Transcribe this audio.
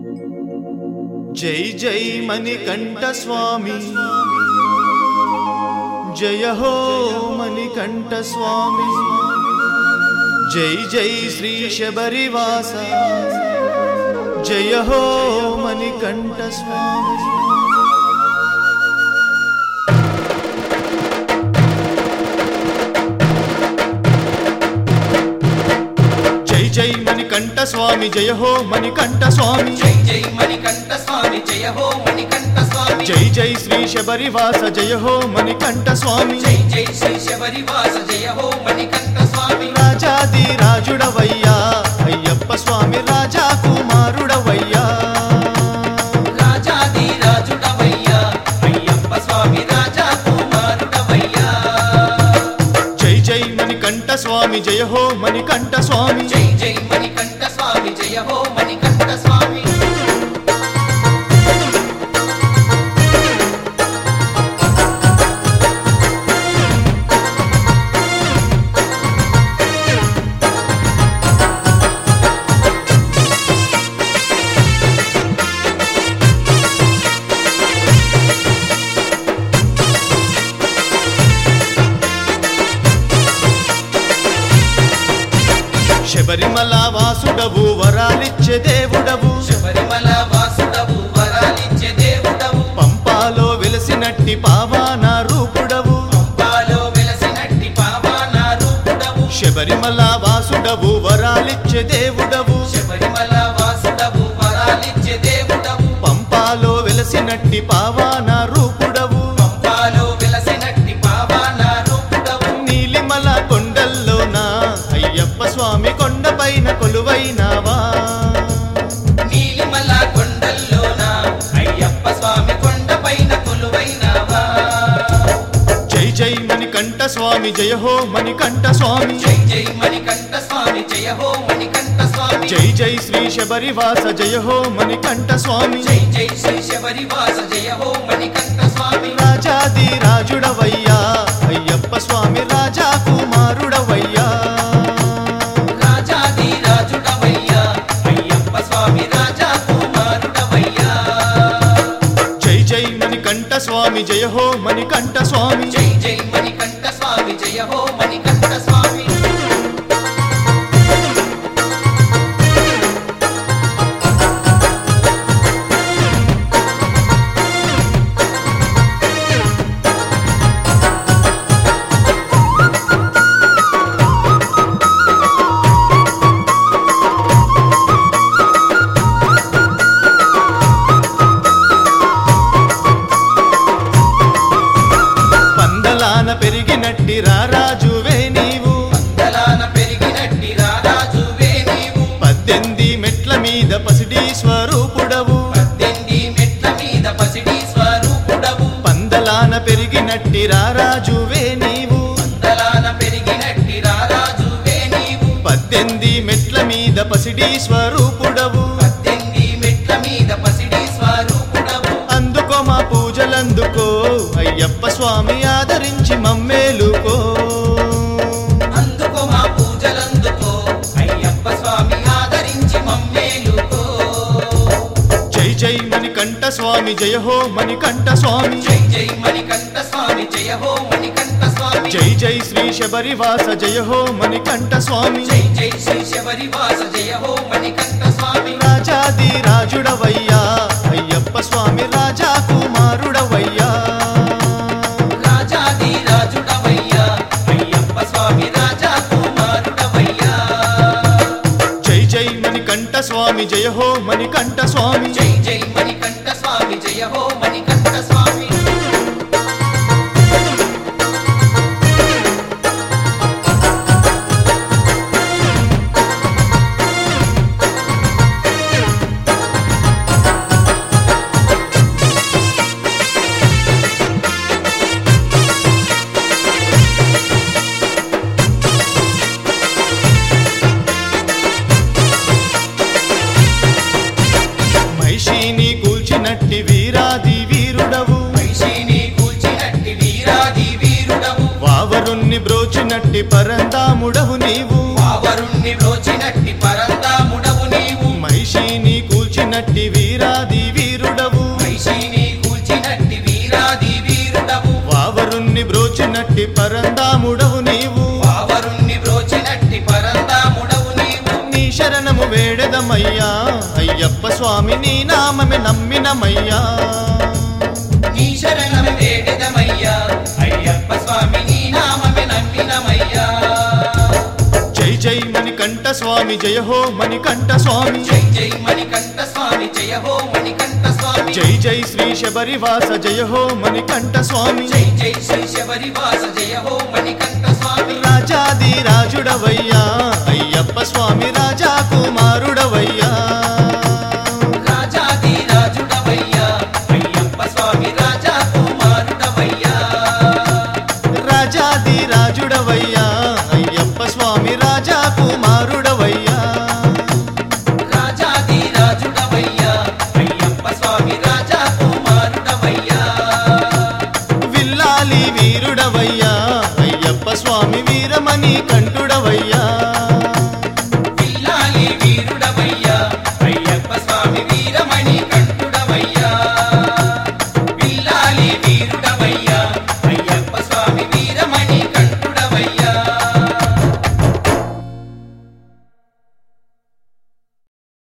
जय जय मणिकंठ स्वामी, जय हो मणिकंठ स्वामी। जय जय श्री शबरीवास, जय हो मणिकंठ स्वामी। जय मणिकंठ स्वामी, जय हो मणिकंठ स्वामी। जय जय मणिकंठ स्वामी, जय हो मणिकंठ स्वामी। जय जय श्री शबरीवास, जय हो मणिकंठ स्वामी। जय जय श्री शबरीवास, जय हो मणिकंठ स्वामी। राजादी राजुडवయ్యా అయ్యప్ప స్వామి, రాజా కుమారుడవయ్యా। రాజాది రాజుడవయ్యా అయ్యప్ప స్వామి, రాజా కుమారుడవయ్యా। జై జై మణికంఠ స్వామి, జయ హో మణికంఠ స్వామి। జై జై మణికంఠ స్వామి, జయ హో మణికంఠ స్వామి। శబరిమల వాసుడవు, వరాలిచ్చే దేవుడవు। శబరిమల వాసుడవు, వరాలిచ్చే దేవుడవు। పంపాలో వెలసినట్టి పావన రూపుడవు। పంపాలో వెలసినట్టి పావన రూపుడవు। శబరిమల వాసుడవు, వరాలిచ్చే దేవుడవు। శబరిమల వాసుడవు, వరాలిచ్చే దేవుడవు। పంపాలో వెలసినట్టి పావన రూపుడవు। పంపాలో వెలసినట్టి పావన రూపుడవు। నీలిమల కొండల్లోన అయ్యప్ప స్వామి, కొండపైన కొలువైనావా। నీలిమల కొండల్లోన అయ్యప్ప స్వామి, కొండపైన కొలువైనావా। జై జై మణికంఠ స్వామి, జయ హో మణికంఠ స్వామి। జై జై మణికంఠ స్వామి, జయ హో మణికంఠ స్వామి। జై జై శ్రీ శబరివాస, జయ హో మణికంఠ స్వామి। జై జై శ్రీ శబరివాస, జయ హో మణికంఠ స్వామి। రాజాది రాజుడవయ్యా అయ్యప్ప స్వామి, రాజా కుమారుడవయ్యా। రాజాది రాజుడవయ్యా అయ్యప్ప స్వామి, రాజా కుమారుడవయ్యా। జై జై మణికంఠ స్వామి, జయ హో మణికంఠ స్వామి। జై జై మణికంఠ స్వామి, జయ హో మణికంఠ స్వామి। పందలాన పెరిగినట్టి రారాజువే నీవు। పందలాన పెరిగినట్టి రారాజువే నీవు। 18 మెట్ల మీద పసిడి స్వరూపుడవు। 18 మెట్ల మీద పసిడి స్వరూపుడవు। పందలాన పెరిగినట్టి రారాజువే నీవు। పందలాన పెరిగినట్టి రారాజువే నీవు। 18 మెట్ల మీద పసిడి స్వరూపుడవు। 18 మెట్ల మీద పసిడి స్వరూపుడవు। అందుకో మా పూజలందుకో అయ్యప్ప స్వామి, ఆదరించి మమ్మేలుకో। అందుకో మా పూజలందుకో అయ్యప్ప స్వామి, ఆదరించి మమ్మేలుకో। జై జై మణికంఠ స్వామి, జయ హో మణికంఠ స్వామి। జై జై మణికంఠ స్వామి, జయ హో మణికంఠ స్వామి। జై జై శ్రీ శబరివాస, జయ హో మణికంఠ స్వామి। జై జై శ్రీ శబరివాస, జయ హో మణికంఠ స్వామి। రాజాది రాజుడవయ్యా అయ్యప్ప స్వామి, రాజా కుమారుడవయ్యా। రాజాది రాజుడవయ్యా అయ్యప్ప స్వామి, రాజా కుమారుడవయ్యా। జై జై మణికంఠ స్వామి, జయ హో మణికంఠ స్వామి। జై జై మణికంఠ స్వామి, జయ హో మణికంఠ స్వామి। మహిషిని కూల్చినట్టి వీరాది వీరుడవు। మహిషిని కూల్చినట్టి వీరాది వీరుడవు। వావరుణ్ణి బ్రోచినట్టి పరందాముడవు నీవు। వావరుణ్ణి బ్రోచినట్టి పరందాముడవు నీవు। మహిషిని కూల్చి కూల్చినట్టి వీరాది వీరుడవు మహిషిని కూల్చినట్టి వీరాది వీరుడవు వావరుణ్ణి బ్రోచినట్టి పరందాముడవు నీవు వావరుణ్ణి బ్రోచినట్టి పరందాముడవు నీవు నీ శరణము వేడెదమయ్యా అయ్యప్ప స్వామి నీ నామమే నమ్మినమయ్యా నీ శరణము వేడెదమయ్యా అయ్యప్ప స్వామి నీ నామమే నమ్మినమయ్యా జై జై మణికంఠ స్వామి జయ హో మణికంఠ స్వామి జై జై మణికంఠ స్వామి జయ హో మణికంఠ స్వామి జై జై శ్రీ శబరివాస జయ హో మణికంఠ స్వామి జై జై శ్రీ శబరివాస జయ హో మణికంఠ స్వామి రాజాది రాజుడవయ్యా అయ్యప్ప స్వామి రాజా కుమారుడవయ్యా